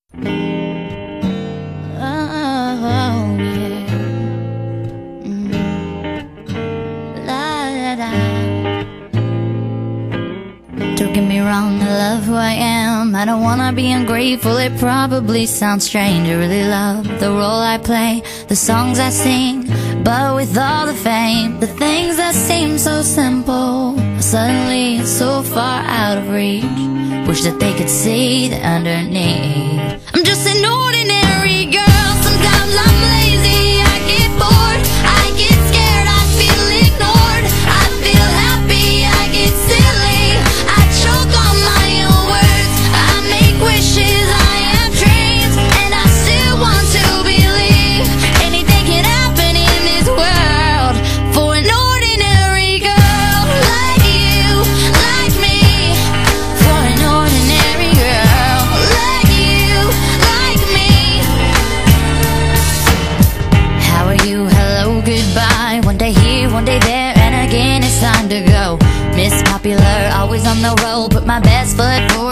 Oh, yeah. La, da, da. Don't get me wrong, I love who I am. I don't wanna be ungrateful, it probably sounds strange. I really love the role I play, the songs I sing. But with all the fame, the things that seem so simple are suddenly so far out of reach. Wish that they could see the underneath. I'm just an ordinary girl. Sometimes I'm lazy, I get bored, I get scared, I feel ignored, I feel happy, I get silly, I choke on my own words, I make wishes, I have dreams, and I still want to believe anything can happen in this world for an ordinary girl like you, like me. For an ordinary girl like you, like me. How are you? Hello, goodbye. One day here, one day there, and again it's time to go. Miss Popular, always on the road, put my best foot forward.